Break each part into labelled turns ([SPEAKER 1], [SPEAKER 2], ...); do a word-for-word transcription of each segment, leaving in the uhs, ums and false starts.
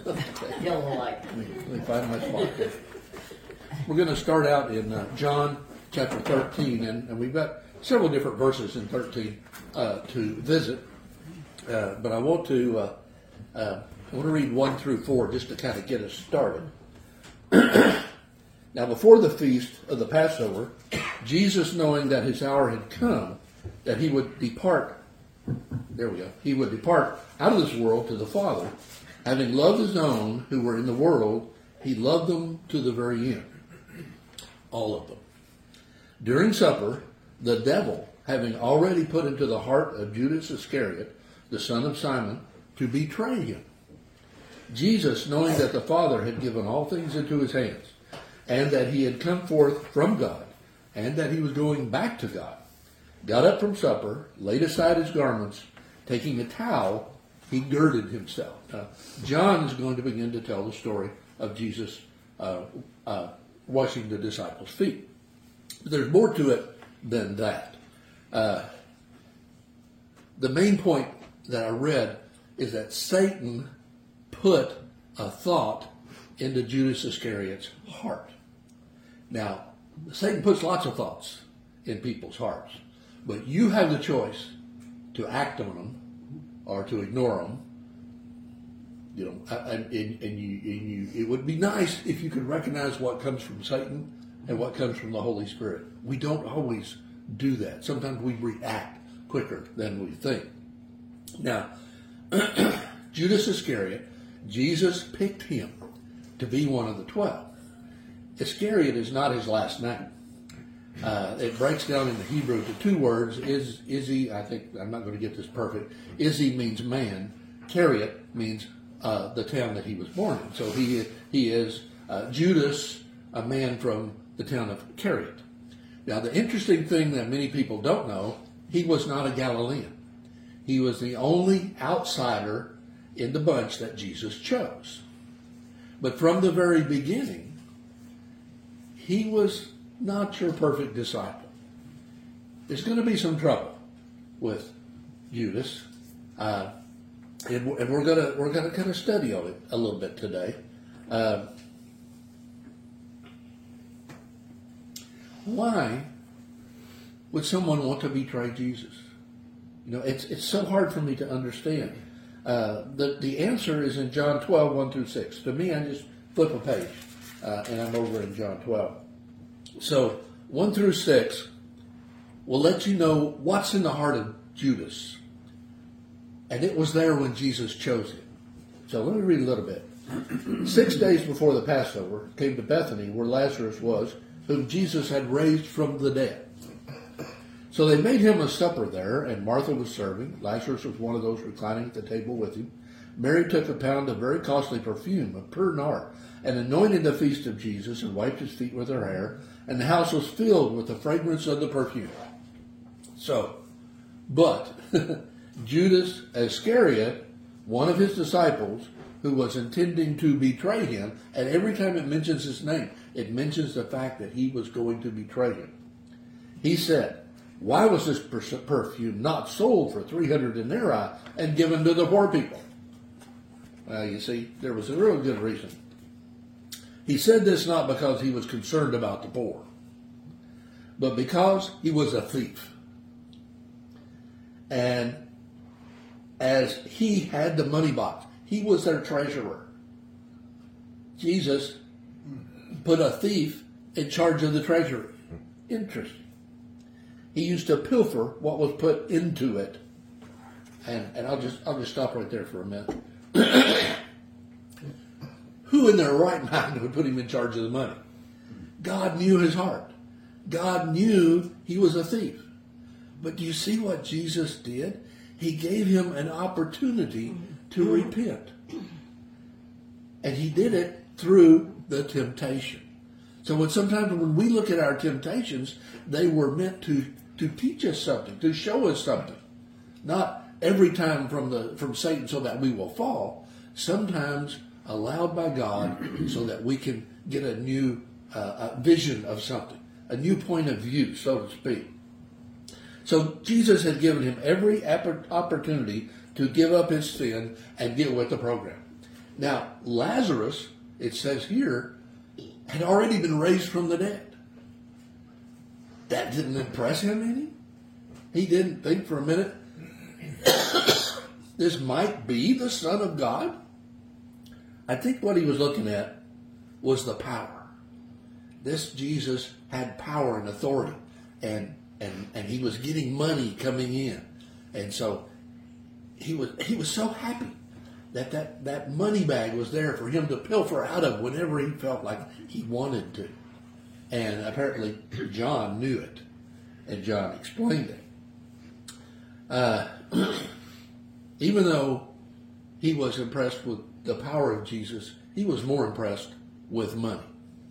[SPEAKER 1] Yellow light.
[SPEAKER 2] Let me, let me find my spot. We're going to start out in uh, John chapter thirteen, and, and we've got several different verses in thirteen uh, to visit. Uh, but I want to uh, uh, I want to read one through four just to kind of get us started. Now, before the feast of the Passover, Jesus, knowing that his hour had come, that he would depart, there we go, he would depart out of this world to the Father, having loved his own who were in the world, he loved them to the very end, all of them. During supper, the devil, having already put into the heart of Judas Iscariot, the son of Simon, to betray him. Jesus, knowing that the Father had given all things into his hands, and that he had come forth from God, and that he was going back to God, got up from supper, laid aside his garments, taking a towel, he girded himself. Now, John is going to begin to tell the story of Jesus uh, uh, washing the disciples' feet. But there's more to it than that. Uh, the main point that I read is that Satan put a thought into Judas Iscariot's heart. Now, Satan puts lots of thoughts in people's hearts, but you have the choice to act on them or to ignore them. You know, and, and, and, you, and you, it would be nice if you could recognize what comes from Satan and what comes from the Holy Spirit. We don't always do that. Sometimes we react quicker than we think. Now, Judas Iscariot, Jesus picked him to be one of the twelve. Iscariot is not his last name. Uh, it breaks down in the Hebrew to two words. Is Izzy, I think, I'm not going to get this perfect. Izzy means man. Cariot means uh, the town that he was born in. So he, he is uh, Judas, a man from the town of Cariot. Now, the interesting thing that many people don't know, he was not a Galilean. He was the only outsider in the bunch that Jesus chose. But from the very beginning, he was not your perfect disciple. There's going to be some trouble with Judas, uh, and, and we're going to we're going to kind of study on it a little bit today. Uh, why would someone want to betray Jesus? You know, it's it's so hard for me to understand. Uh, the the answer is in John twelve, one through six. To me, I just flip a page, uh, and I'm over in John twelve. So, one through six will let you know what's in the heart of Judas. And it was there when Jesus chose him. So, let me read a little bit. Six days before the Passover, came to Bethany, where Lazarus was, whom Jesus had raised from the dead. So they made him a supper there, and Martha was serving. Lazarus was one of those reclining at the table with him. Mary took a pound of very costly perfume, of pure nard, and anointed the feet of Jesus, and wiped his feet with her hair, and the house was filled with the fragrance of the perfume. So, but Judas Iscariot, one of his disciples, who was intending to betray him, and every time it mentions his name, it mentions the fact that he was going to betray him. He said, "Why was this perfume not sold for three hundred denarii and given to the poor people?" Well, you see, there was a real good reason. He said this not because he was concerned about the poor, but because he was a thief. And as he had the money box, he was their treasurer. Jesus put a thief in charge of the treasury. Interesting. He used to pilfer what was put into it. And, and I'll just I'll just stop right there for a minute. Who in their right mind would put him in charge of the money? God knew his heart. God knew he was a thief. But do you see what Jesus did? He gave him an opportunity to repent. And he did it through the temptation. So when sometimes when we look at our temptations, they were meant to, to teach us something, to show us something. Not every time from the from Satan so that we will fall. Sometimes allowed by God so that we can get a new uh, a vision of something, a new point of view, so to speak. So Jesus had given him every opportunity to give up his sin and get with the program. Now, Lazarus, it says here, had already been raised from the dead. That didn't impress him any. He didn't think for a minute, this might be the Son of God. I think what he was looking at was the power. This Jesus had power and authority, and and and he was getting money coming in, and so he was he was so happy that that, that money bag was there for him to pilfer out of whenever he felt like he wanted to. And apparently John knew it, and John explained it. Uh, even though he was impressed with the power of Jesus, he was more impressed with money.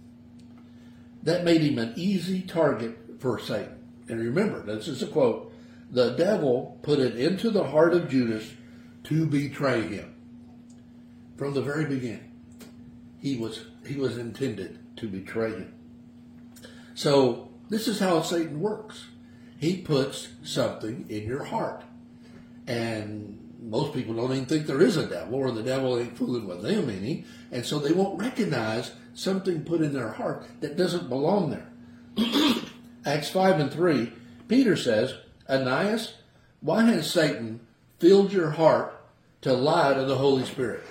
[SPEAKER 2] That made him an easy target for Satan. And remember, this is a quote, the devil put it into the heart of Judas to betray him. From the very beginning, he was he was intended to betray him. So this is how Satan works. He puts something in your heart. And most people don't even think there is a devil, or the devil ain't fooling with them any. And so they won't recognize something put in their heart that doesn't belong there. Acts five and three, Peter says, Ananias, why has Satan filled your heart to lie to the Holy Spirit?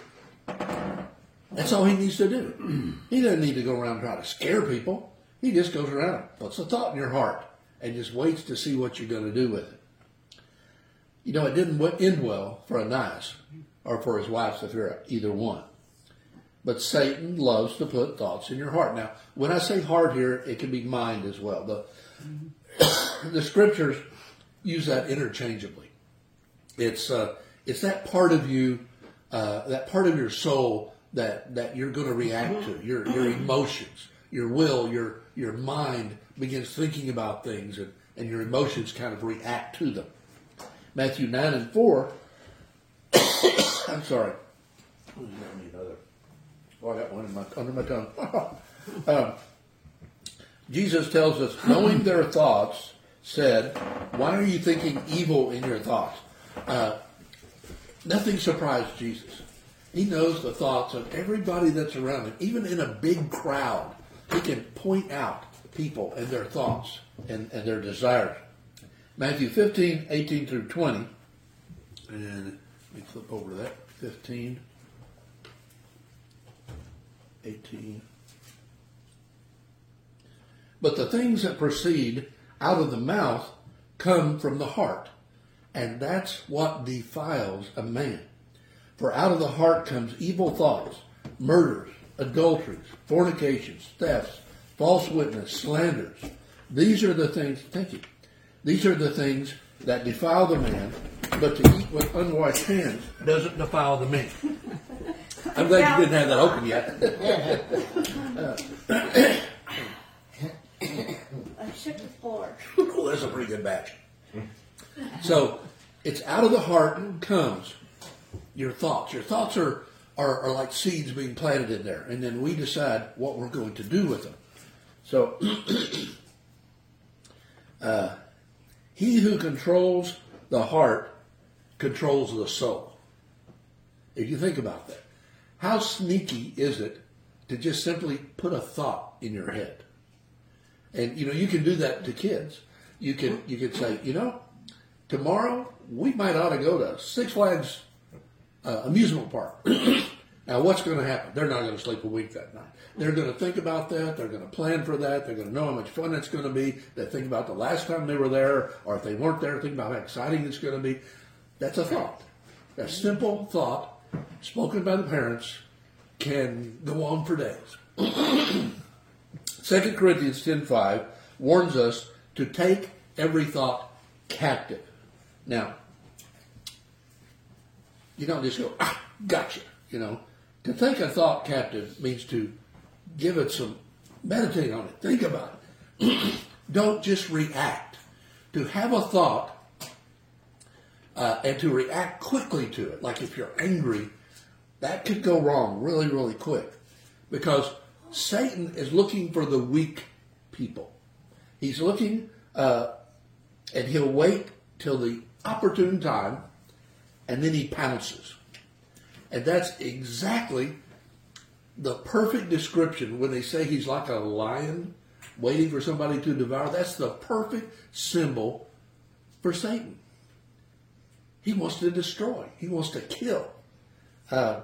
[SPEAKER 2] That's all he needs to do. He doesn't need to go around and try to scare people. He just goes around, puts a thought in your heart, and just waits to see what you're going to do with it. You know, it didn't end well for Ananias or for his wife Sapphira, either one. But Satan loves to put thoughts in your heart. Now, when I say heart here, it can be mind as well. The, the scriptures use that interchangeably. It's uh, it's that part of you, uh, that part of your soul that, that you're going to react to, your your emotions, your will, your your mind begins thinking about things, and, and your emotions kind of react to them. Matthew nine and four, I'm sorry. Oh, I got one in my, under my tongue. um, Jesus tells us, knowing their thoughts, said, why are you thinking evil in your thoughts? Uh, nothing surprised Jesus. He knows the thoughts of everybody that's around him. Even in a big crowd, he can point out people and their thoughts and, and their desires. Matthew fifteen, eighteen through twenty. And let me flip over to that. fifteen, eighteen. But the things that proceed out of the mouth come from the heart, and that's what defiles a man. For out of the heart comes evil thoughts, murders, adulteries, fornications, thefts, false witness, slanders. These are the things, thank you, these are the things that defile the man, but to eat with unwashed hands doesn't defile the man. I'm glad you didn't have that open yet.
[SPEAKER 1] I shook the floor.
[SPEAKER 2] Oh, that's a pretty good batch. So, it's out of the heart comes your thoughts. Your thoughts are, are, are like seeds being planted in there, and then we decide what we're going to do with them. So, uh, he who controls the heart controls the soul. If you think about that, how sneaky is it to just simply put a thought in your head? And, you know, you can do that to kids. You can, you can say, you know, tomorrow we might ought to go to Six Flags uh, amusement park. Now, what's going to happen? They're not going to sleep a week that night. They're going to think about that. They're going to plan for that. They're going to know how much fun it's going to be. They think about the last time they were there, or if they weren't there, think about how exciting it's going to be. That's a thought. A simple thought spoken by the parents can go on for days. Second Corinthians ten five warns us to take every thought captive. Now, you don't just go, ah, gotcha. You know, to take a thought captive means to give it some, meditate on it, think about it. Don't just react. To have a thought uh, and to react quickly to it, like if you're angry, that could go wrong really, really quick. Because Satan is looking for the weak people. He's looking, uh, and he'll wait till the opportune time, and then he pounces. And that's exactly the perfect description when they say he's like a lion waiting for somebody to devour. That's the perfect symbol for Satan. He wants to destroy. He wants to kill. Uh,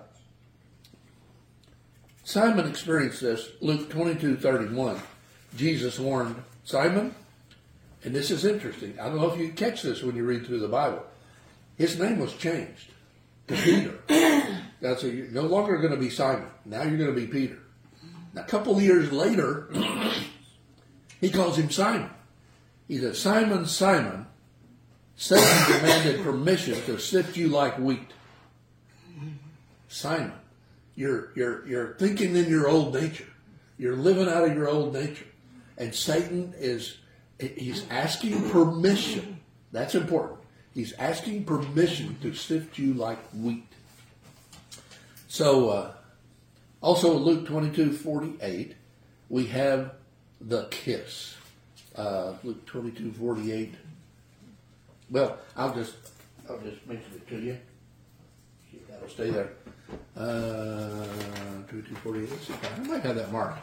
[SPEAKER 2] Simon experienced this. Luke twenty-two thirty-one. Jesus warned Simon, and this is interesting. I don't know if you catch this when you read through the Bible. His name was changed to Peter. That's a, you're no longer going to be Simon. Now you're going to be Peter. Now, a couple of years later, he calls him Simon. He says, Simon, Simon, Satan demanded permission to sift you like wheat. Simon, you're, you're, you're thinking in your old nature. You're living out of your old nature. And Satan is, he's asking permission. That's important. He's asking permission to sift you like wheat. So, uh, also Luke twenty-two forty-eight, we have the kiss. Uh, Luke twenty-two forty-eight. Well, I'll just, I'll just mention it to you. That'll stay there. Uh, twenty-two forty-eight. Let's see if I, I might have that marked.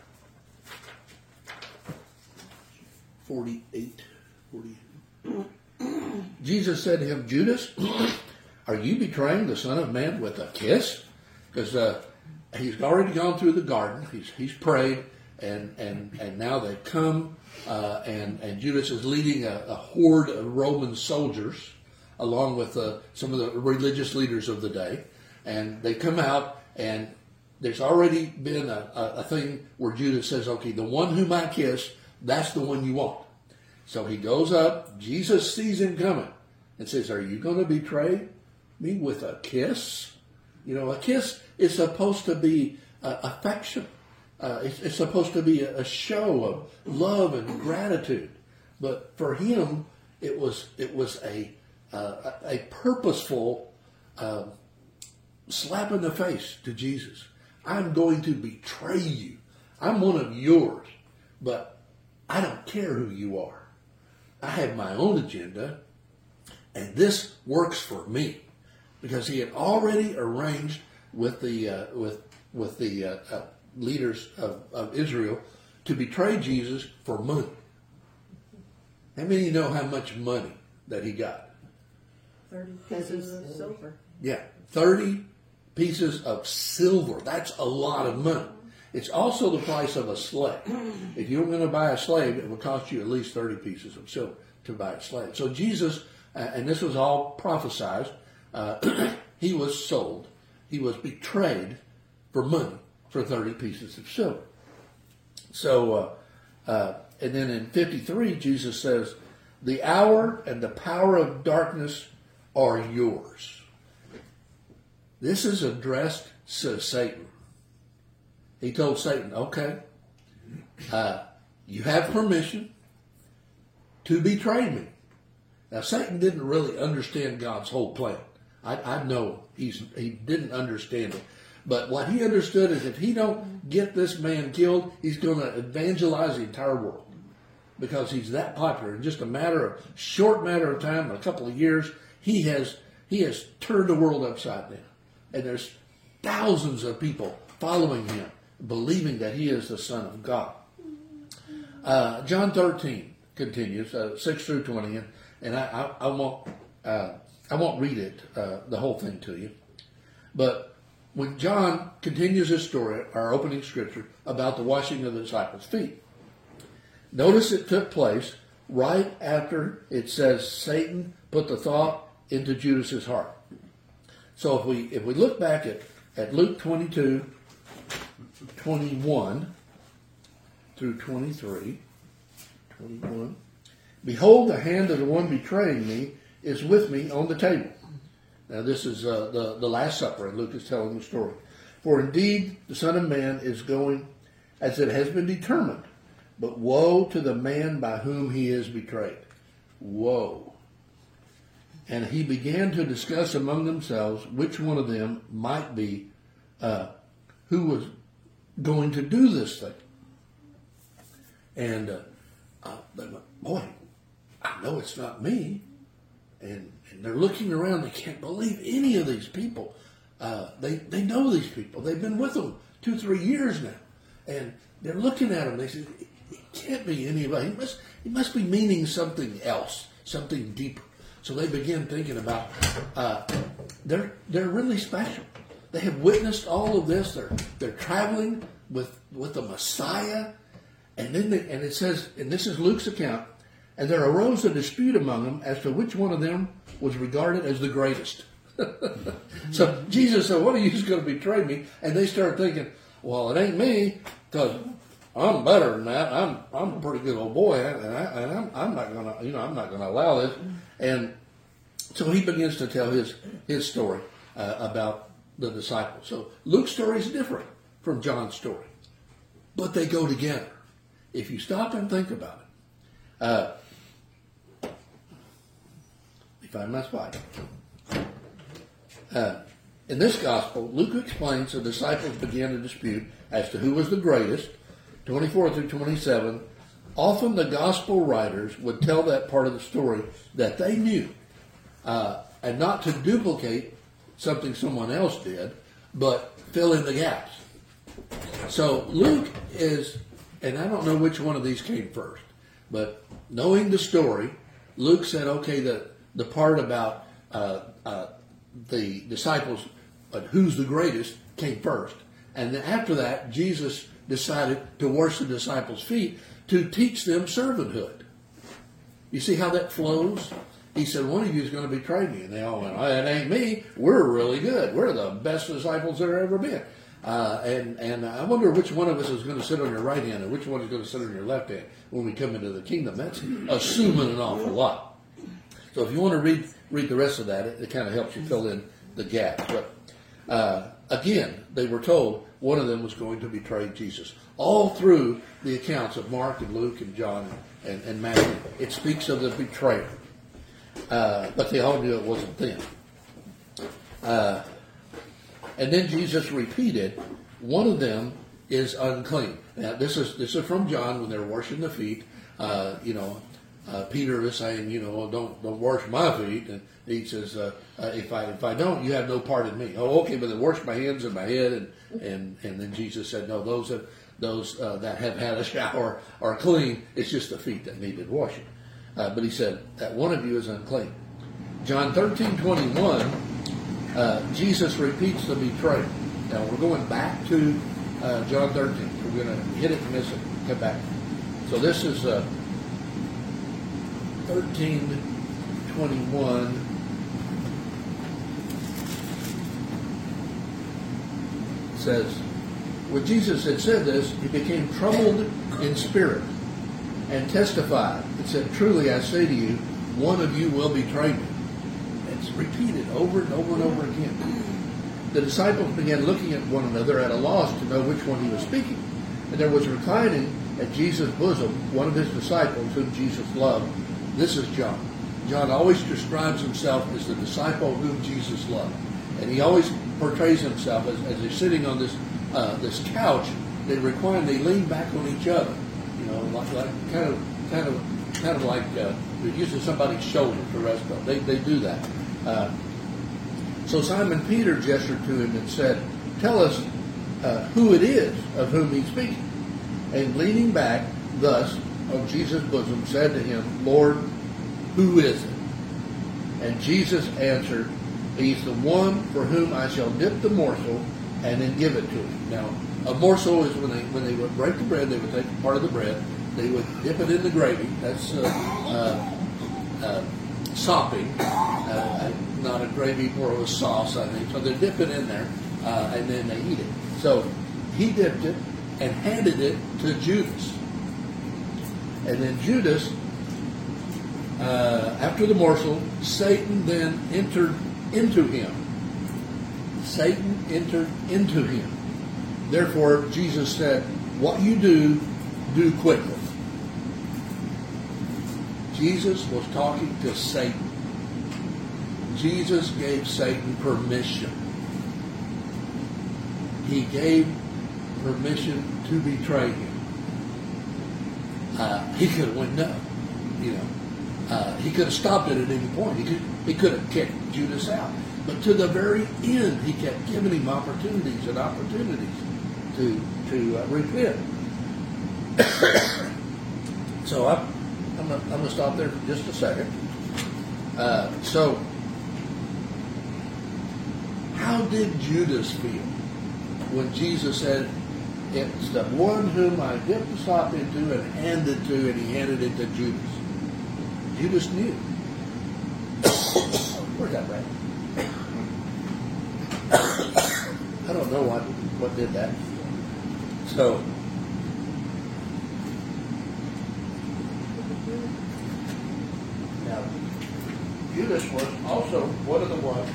[SPEAKER 2] forty-eight. forty-eight. Jesus said to him, Judas, are you betraying the Son of Man with a kiss? Because uh, he's already gone through the garden. He's he's prayed, and and, and now they've come, uh, and, and Judas is leading a, a horde of Roman soldiers, along with uh, some of the religious leaders of the day. And they come out, and there's already been a, a, a thing where Judas says, okay, the one whom I kiss, that's the one you want. So he goes up. Jesus sees him coming and says, are you going to betray me with a kiss? You know, a kiss is supposed to be uh, affection. Uh, it's, it's supposed to be a, a show of love and gratitude. But for him, it was it was a uh, a purposeful uh, slap in the face to Jesus. I'm going to betray you. I'm one of yours, but I don't care who you are. I have my own agenda, and this works for me, because he had already arranged with the uh, with with the uh, uh, leaders of, of Israel to betray Jesus for money. How many of you know how much money that he got?
[SPEAKER 1] Thirty pieces of silver.
[SPEAKER 2] Yeah, thirty pieces of silver. That's a lot of money. It's also the price of a slave. If you were going to buy a slave, it would cost you at least thirty pieces of silver to buy a slave. So Jesus, uh, and this was all prophesied, uh, he was sold. He was betrayed for money for thirty pieces of silver. So, uh, uh, and then in fifty-three, Jesus says, the hour and the power of darkness are yours. This is addressed to Satan. He told Satan, okay, uh, you have permission to betray me. Now, Satan didn't really understand God's whole plan. I, I know he's, he didn't understand it. But what he understood is if he don't get this man killed, he's going to evangelize the entire world, because he's that popular. In just a matter of short matter of time, a couple of years, he has he has turned the world upside down. And there's thousands of people following him, believing that he is the Son of God. Uh, John thirteen continues, uh, six through twenty, and, and I, I, I won't uh, I won't read it, uh, the whole thing to you. But when John continues his story, our opening scripture, about the washing of the disciples' feet, notice it took place right after it says Satan put the thought into Judas's heart. So if we if we look back at, at Luke twenty-two, twenty-one through twenty-three, twenty-one, behold, the hand of the one betraying me is with me on the table. Now this is uh, the, the Last Supper, and Luke is telling the story. For indeed the Son of Man is going as it has been determined, but woe to the man by whom he is betrayed. Woe. And he began to discuss among themselves which one of them might be uh, who was going to do this thing. And uh, uh, they went, boy, I know it's not me. And, and they're looking around. They can't believe any of these people. uh, they they know these people. They've been with them two, three years now, and they're looking at him. They say, "It can't be anybody. He must he must be meaning something else, something deeper." So they begin thinking about uh, they're they're really special. They have witnessed all of this. They're they're traveling with with the Messiah, and then they, and it says, and this is Luke's account. And there arose a dispute among them as to which one of them was regarded as the greatest. So Jesus said, "One of you is going to betray me," and they start thinking, "Well, it ain't me, because I'm better than that. I'm I'm a pretty good old boy, and, I, and I'm I'm not gonna you know I'm not gonna allow this." And so he begins to tell his his story uh, about the disciples. So Luke's story is different from John's story, but they go together. If you stop and think about it. Uh, Find my spot. Uh, in this gospel, Luke explains the disciples began to dispute as to who was the greatest, twenty-four through twenty-seven. Often the gospel writers would tell that part of the story that they knew, uh, and not to duplicate something someone else did, but fill in the gaps. So Luke is, and I don't know which one of these came first, but knowing the story, Luke said, okay, the The part about uh, uh, the disciples, uh, who's the greatest, came first. And then after that, Jesus decided to wash the disciples' feet to teach them servanthood. You see how that flows? He said, one of you is going to betray me. And they all went, oh, it ain't me. We're really good. We're the best disciples there ever been. Uh, and, and I wonder which one of us is going to sit on your right hand and which one is going to sit on your left hand when we come into the kingdom. That's assuming an awful lot. So if you want to read read the rest of that, it, it kind of helps you fill in the gaps. But uh, again, they were told one of them was going to betray Jesus. All through the accounts of Mark and Luke and John and, and Matthew, it speaks of the betrayer. Uh, but they all knew it wasn't them. Uh, and then Jesus repeated, one of them is unclean. Now this is this is from John when they're washing the feet. Uh, you know. Uh, Peter is saying, you know, well, don't don't wash my feet, and he says, uh, uh, if I if I don't, you have no part in me. Oh, okay, but then wash my hands and my head, and and, and then Jesus said, no, those have, those uh, that have had a shower are clean. It's just the feet that needed washing. Uh, but he said that one of you is unclean. John thirteen twenty-one, uh, Jesus repeats the betrayal. Now we're going back to uh, John thirteen. We're going to hit it and miss it. Come back. So this is. Uh, thirteen twenty-one says, when Jesus had said this, he became troubled in spirit and testified and said, truly I say to you, one of you will betray me. It's repeated over and over and over again. The disciples began looking at one another at a loss to know which one he was speaking. And there was reclining at Jesus' bosom one of his disciples whom Jesus loved. This is John. John always describes himself as the disciple whom Jesus loved. And he always portrays himself as, as he's sitting on this uh, this couch. They recline, they lean back on each other. You know, like, like kind of kind of kind of like uh, using somebody's shoulder to rest on. They they do that. Uh, so Simon Peter gestured to him and said, tell us uh, who it is of whom he's speaking. And leaning back thus on Jesus' bosom, said to him, Lord, who is it? And Jesus answered, he's the one for whom I shall dip the morsel and then give it to him. Now, a morsel is when they when they would break the bread, they would take part of the bread, they would dip it in the gravy. That's uh, uh, uh, sopping, uh, not a gravy, more of a sauce, I think. So they dip it in there, uh, and then they eat it. So he dipped it and handed it to Judas. And then Judas, uh, after the morsel, Satan then entered into him. Satan entered into him. Therefore, Jesus said, what you do, do quickly. Jesus was talking to Satan. Jesus gave Satan permission. He gave permission to betray him. Uh, he could have went no, you know. Uh, he could have stopped it at any point. He could he could have kicked Judas out. But to the very end, he kept giving him opportunities and opportunities to to uh, repent. So I'm I'm gonna, I'm gonna stop there for just a second. Uh, so, how did Judas feel when Jesus said, "It's the one whom I dipped the sop into and handed to," and he handed it to Judas? Judas knew. Where's that right? I don't know what what did that. So now Judas was also one of the ones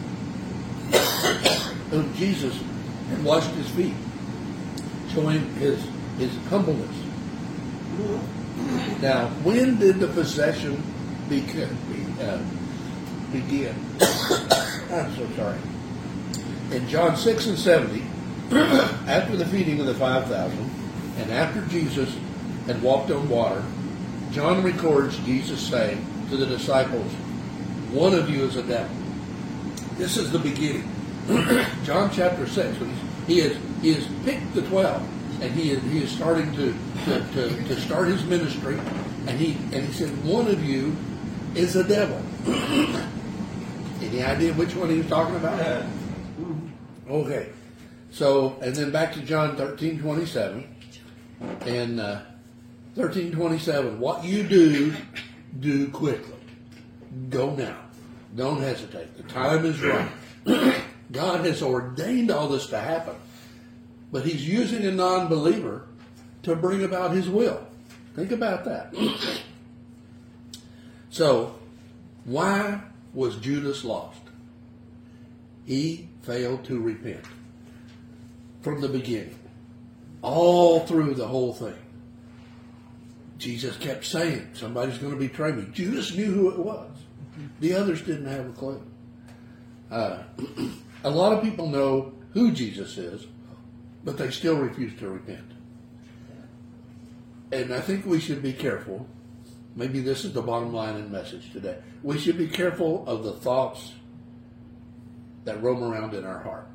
[SPEAKER 2] whom Jesus had washed his feet, showing his his humbleness. Now, when did the possession begin? Uh, begin? I'm so sorry. In John six and seventy, after the feeding of the five thousand, and after Jesus had walked on water, John records Jesus saying to the disciples, "One of you is a devil." This is the beginning. John chapter six. He has he has picked the twelve, and he is he is starting to to, to, to start his ministry, and he and he said, "One of you is a devil." Any idea which one he was talking about? Okay. So, and then back to John thirteen twenty-seven. And uh, thirteen twenty-seven, what you do, do quickly. Go now. Don't hesitate. The time is right. God has ordained all this to happen. But he's using a non-believer to bring about his will. Think about that. So, why was Judas lost? He failed to repent from the beginning, all through the whole thing. Jesus kept saying, "Somebody's going to betray me." Judas knew who it was. The others didn't have a clue. Uh, a lot of people know who Jesus is, but they still refuse to repent. And I think we should be careful. Maybe this is the bottom line in message today. We should be careful of the thoughts that roam around in our heart.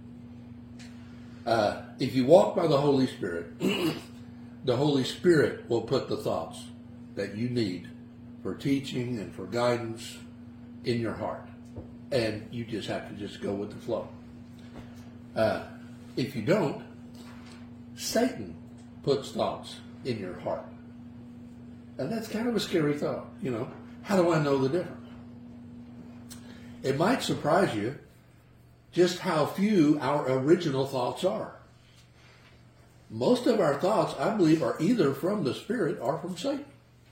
[SPEAKER 2] Uh, if you walk by the Holy Spirit, the Holy Spirit will put the thoughts that you need for teaching and for guidance in your heart. And you just have to just go with the flow. Uh, if you don't, Satan puts thoughts in your heart. And that's kind of a scary thought, you know. How do I know the difference? It might surprise you just how few our original thoughts are. Most of our thoughts, I believe, are either from the Spirit or from Satan.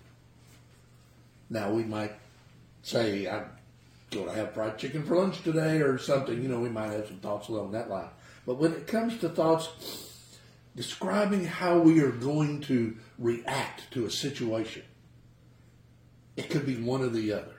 [SPEAKER 2] Now, we might say, I'm going to have fried chicken for lunch today or something. You know, we might have some thoughts along that line. But when it comes to thoughts describing how we are going to react to a situation, it could be one or the other.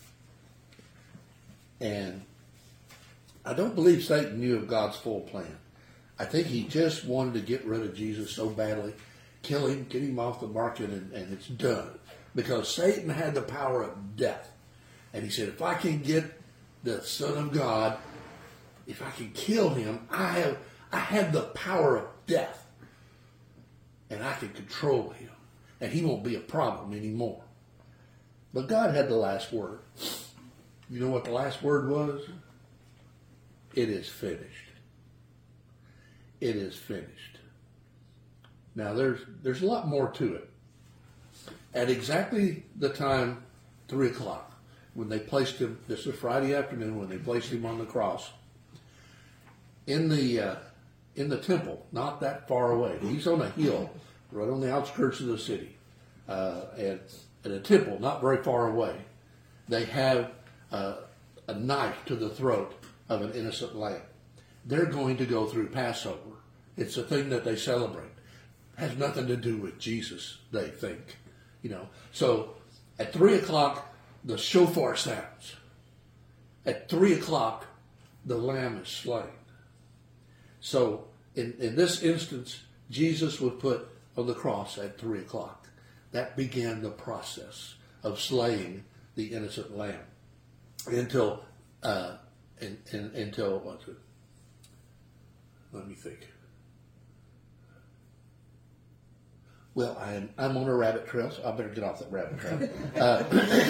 [SPEAKER 2] And I don't believe Satan knew of God's full plan. I think he just wanted to get rid of Jesus so badly, kill him, get him off the market, and, and it's done. Because Satan had the power of death. And he said, if I can get the Son of God, if I can kill him, I have I have the power of death. And I can control him. And he won't be a problem anymore. But God had the last word. You know what the last word was? It is finished. It is finished. Now, there's there's a lot more to it. At exactly the time, three o'clock, when they placed him, this was Friday afternoon, when they placed him on the cross, in the uh, in the temple, not that far away. He's on a hill, right on the outskirts of the city. Uh, and at a temple, not very far away, they have uh, a knife to the throat of an innocent lamb. They're going to go through Passover. It's a thing that they celebrate. Has nothing to do with Jesus, they think. You know. So at three o'clock, the shofar sounds. At three o'clock, the lamb is slain. So in, in this instance, Jesus was put on the cross at three o'clock. That began the process of slaying the innocent lamb. Until uh, and, and, until, what's it? Let me think. Well, I'm, I'm on a rabbit trail, so I better get off that rabbit trail. Uh,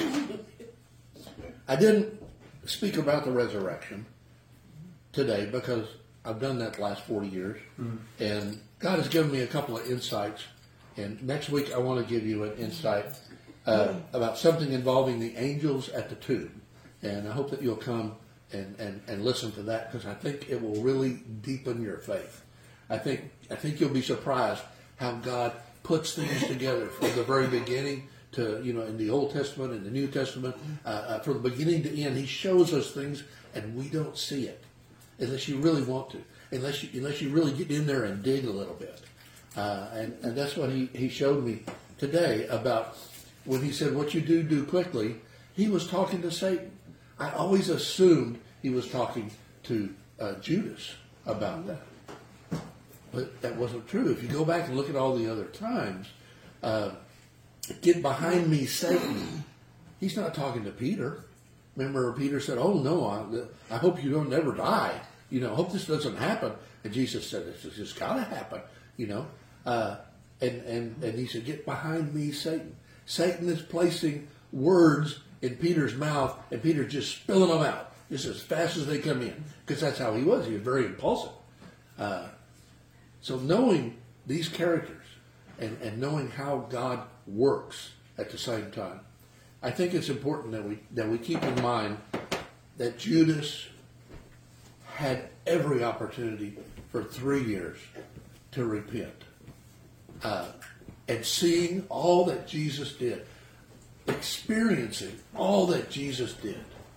[SPEAKER 2] I didn't speak about the resurrection today because I've done that the last forty years, mm-hmm. and God has given me a couple of insights. And next week I want to give you an insight uh, about something involving the angels at the tomb. And I hope that you'll come and, and, and listen to that, because I think it will really deepen your faith. I think I think you'll be surprised how God puts things together from the very beginning to, you know, in the Old Testament and the New Testament, uh, uh, from the beginning to end. He shows us things and we don't see it unless you really want to, unless you, unless you really get in there and dig a little bit. Uh, and, and that's what he, he showed me today about when he said, what you do, do quickly. He was talking to Satan. I always assumed he was talking to uh, Judas about that. But that wasn't true. If you go back and look at all the other times, uh, get behind me, Satan. He's not talking to Peter. Remember, Peter said, oh, no, I, I hope you don't never die. You know, I hope this doesn't happen. And Jesus said, it's just got to happen, you know. Uh, and, and, and he said, get behind me, Satan. Satan is placing words in Peter's mouth, and Peter's just spilling them out just as fast as they come in, because that's how he was. He was very impulsive. Uh, so knowing these characters and, and knowing how God works at the same time, I think it's important that we that we keep in mind that Judas had every opportunity for three years to repent. Uh, and seeing all that Jesus did, experiencing all that Jesus did.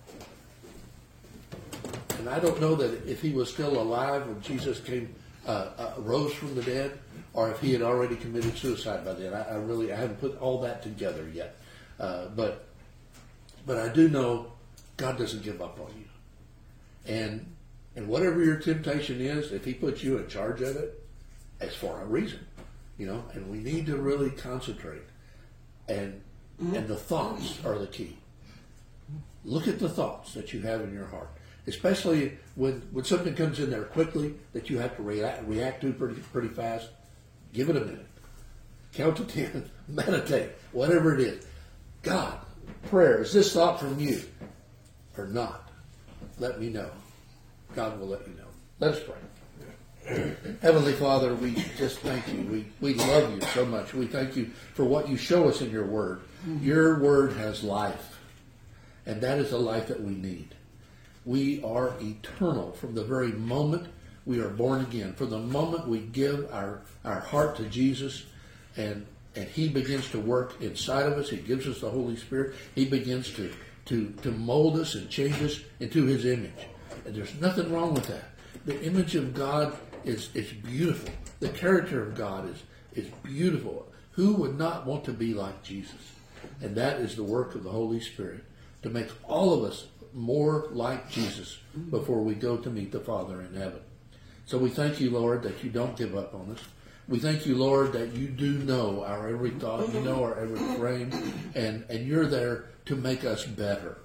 [SPEAKER 2] And I don't know that if he was still alive when Jesus came, uh, uh, rose from the dead, or if he had already committed suicide by then. I, I really I haven't put all that together yet. Uh, but but I do know God doesn't give up on you. And and whatever your temptation is, if he puts you in charge of it, it's for a reason. You know, and we need to really concentrate. And and the thoughts are the key. Look at the thoughts that you have in your heart. Especially when, when something comes in there quickly that you have to react, react to pretty pretty fast. Give it a minute. Count to ten. Meditate. Whatever it is. God, prayer, is this thought from you or not? Let me know. God will let you know. Let us pray. Heavenly Father, we just thank you. We, we love you so much. We thank you for what you show us in your word. Your word has life, and that is the life that we need. We are eternal from the very moment we are born again. From the moment we give our, our heart to Jesus, and and he begins to work inside of us. He gives us the Holy Spirit. He begins to, to, to mold us and change us into his image. And there's nothing wrong with that. The image of God is, is beautiful. The character of God is, is beautiful. Who would not want to be like Jesus? And that is the work of the Holy Spirit, to make all of us more like Jesus before we go to meet the Father in heaven. So we thank you, Lord, that you don't give up on us. We thank you, Lord, that you do know our every thought, you know our every frame, and, and you're there to make us better.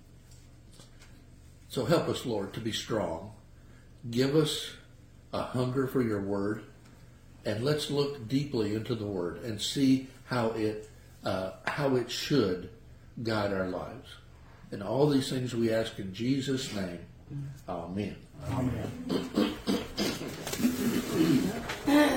[SPEAKER 2] So help us, Lord, to be strong. Give us a hunger for your word, and let's look deeply into the word and see how it uh, how it should guide our lives. And all these things we ask in Jesus' name. Amen.
[SPEAKER 3] Amen.